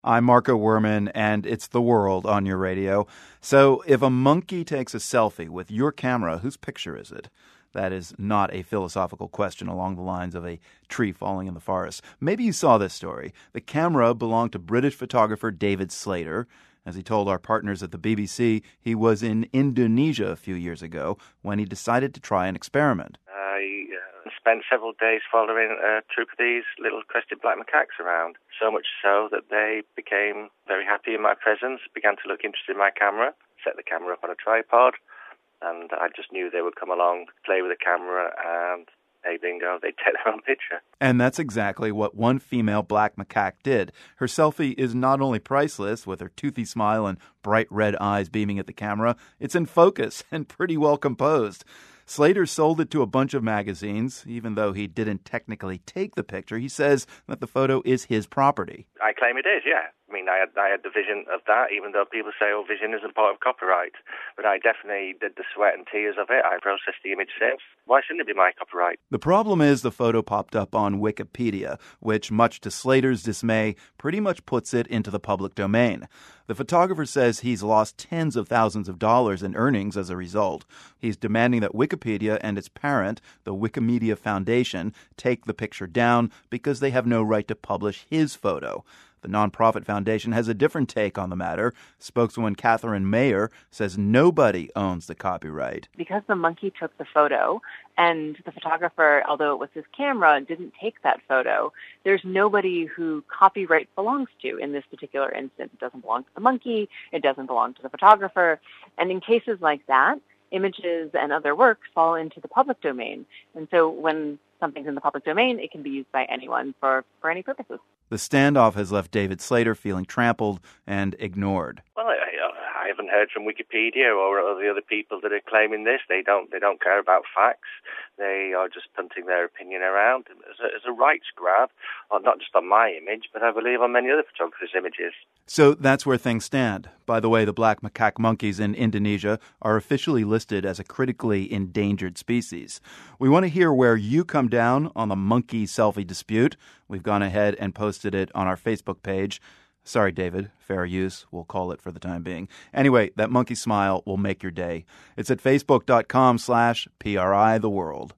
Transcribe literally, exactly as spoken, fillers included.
I'm Marco Werman, and it's The World on your radio. So if a monkey takes a selfie with your camera, whose picture is it? That is not a philosophical question along the lines of a tree falling in the forest. Maybe you saw this story. The camera belonged to British photographer David Slater. As he told our partners at the B B C, he was in Indonesia a few years ago when he decided to try an experiment. I uh, spent several days following a troop of these little crested black macaques around, so much so that they became very happy in my presence, began to look interested in my camera, set the camera up on a tripod, and I just knew they would come along, play with the camera, and hey, bingo, they'd take their own picture. And that's exactly what one female black macaque did. Her selfie is not only priceless, with her toothy smile and bright red eyes beaming at the camera, it's in focus and pretty well composed. Slater sold it to a bunch of magazines. Even though he didn't technically take the picture, he says that the photo is his property. I claim it is, yeah. I mean, I had, I had the vision of that, even though people say, oh, vision isn't part of copyright. But I definitely did the sweat and tears of it. I processed the image since. Why shouldn't it be my copyright? The problem is the photo popped up on Wikipedia, which, much to Slater's dismay, pretty much puts it into the public domain. The photographer says he's lost tens of thousands of dollars in earnings as a result. He's demanding that Wikipedia and its parent, the Wikimedia Foundation, take the picture down because they have no right to publish his photo. The nonprofit foundation has a different take on the matter. Spokeswoman Catherine Mayer says nobody owns the copyright. Because the monkey took the photo and the photographer, although it was his camera, didn't take that photo, there's nobody who copyright belongs to in this particular instance. It doesn't belong to the monkey. It doesn't belong to the photographer. And in cases like that, images and other works fall into the public domain. And so when something's in the public domain, it can be used by anyone for, for any purposes. The standoff has left David Slater feeling trampled and ignored. Well, I, I haven't heard from Wikipedia or the other people that are claiming this. They don't. They don't care about facts. They are just punting their opinion around as a, as a rights grab, or not just on my image, but I believe on many other photographers' images. So that's where things stand. By the way, the black macaque monkeys in Indonesia are officially listed as a critically endangered species. We want to hear where you come down on the monkey selfie dispute. We've gone ahead and posted it on our Facebook page. Sorry, David. Fair use. We'll call it for the time being. Anyway, that monkey smile will make your day. It's at facebook.com slash PRI the world.